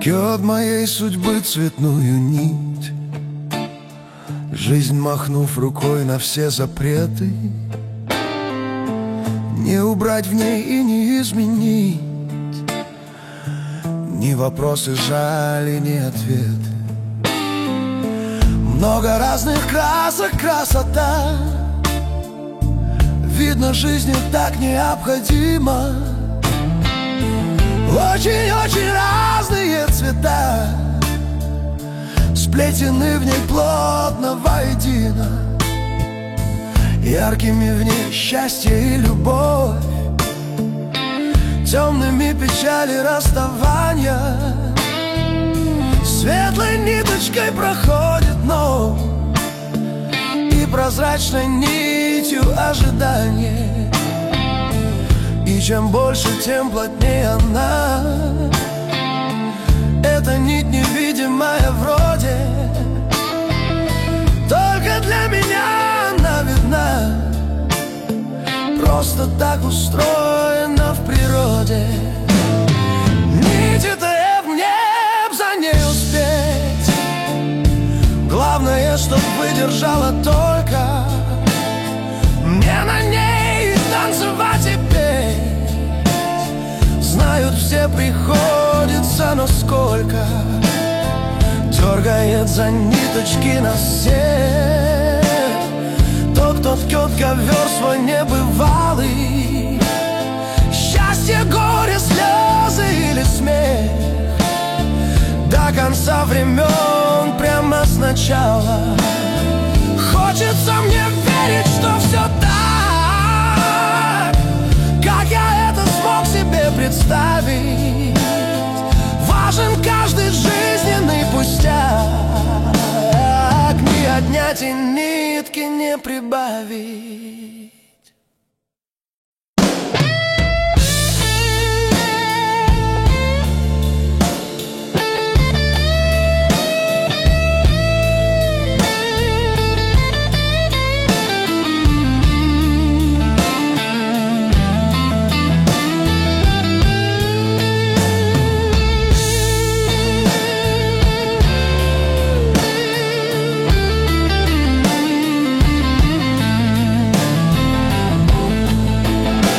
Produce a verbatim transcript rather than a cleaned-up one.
Ткет моей судьбы цветную нить, жизнь махнув рукой на все запреты, не убрать в ней и не изменить ни вопросы жали, ни ответы. Много разных красок, красота. Видно, жизни так необходимо. Очень-очень разные цвета сплетены в ней плотно воедино, яркими в ней счастье и любовь, темными печали расставания. Светлой ниточкой проходит ночь и прозрачной нитью ожидание. И чем больше, тем плотнее она. Эта нить невидимая вроде, только для меня она видна. Просто так устроена в природе. Нить-то мне б за ней успеть. Главное, чтоб выдержала только. Мне на ней танцевать и петь. Знают все, приходится, но сколько дергает за ниточки нас всех тот, кто ткет ковер свой небывалый. Счастье, горе, слезы или смех, до конца времен, прямо сначала. Хочется мне верить, что все так, как я это смог себе представить. Важен каждый жизненный пустяк, ни отнять и нитки не прибавить.